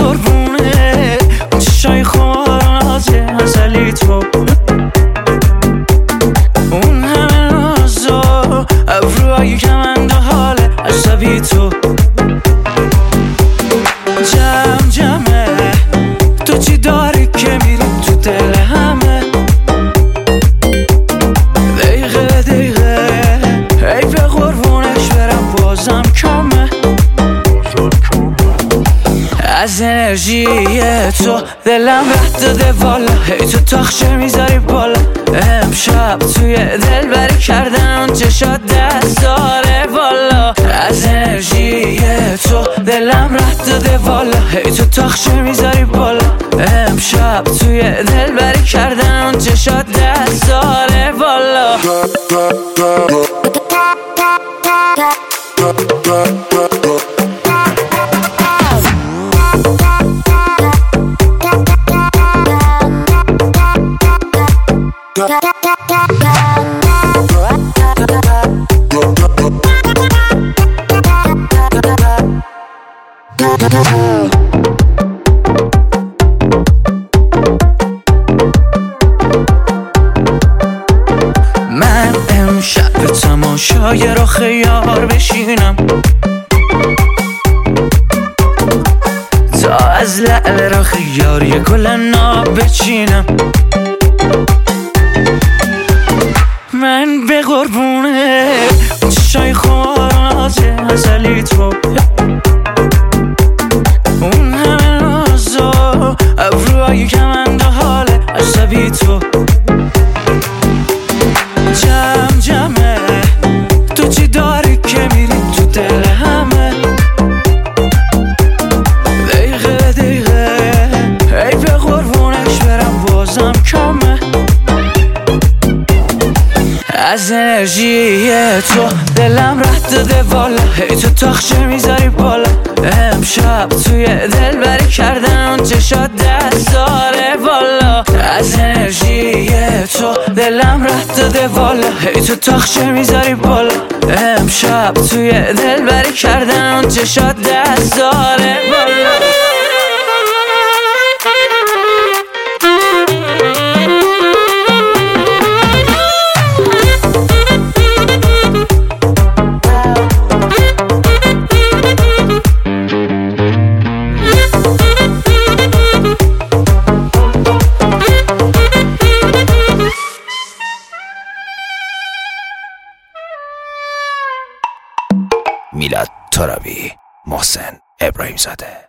قربونه اون چشای خوارناز ازلی تو، اون همه نازا ابروهای کمند و حال عصبی تو. جمع جمعه تو چی داری که میری تو دل همه، دقیقه دقیقه ای به قربونش برم بازم کمه. از انرژی تو دلم رد داده والا، هی تو تاخچه میذاری بالا. امشب توی دل بری کردن اون چشات دست داره والا. از انرژی تو دلم رد داده والا، هی تو تاخچه میذاری بالا. امشب توی دل بری کردن اون چشات دست داره والا. من امشب به تماشای رخ یار بشینم، تا از لعل رخ یار یه گل ناب بچینم. من به قربونه اون چشای خوارناز ازلی تو، اون همه نازا ابروهای کمند و حال عصبی تو. جمع جمعه تو چی داری که میری تو دل همه، دقیقه دقیقه ای به قربونش برم بازم کمه. از انرژی تو دلم رد داده والا، هی تو تاخچه میذاری بالا. امشب توی دل بری کردن اون چشات دست داره والا. از انرژی تو دلم رد داده والا، هی تو تاخچه میذاری بالا. امشب توی دل بری کردن اون چشات دست داره والا. میلاد ترابی، محسن ابراهیم زاده.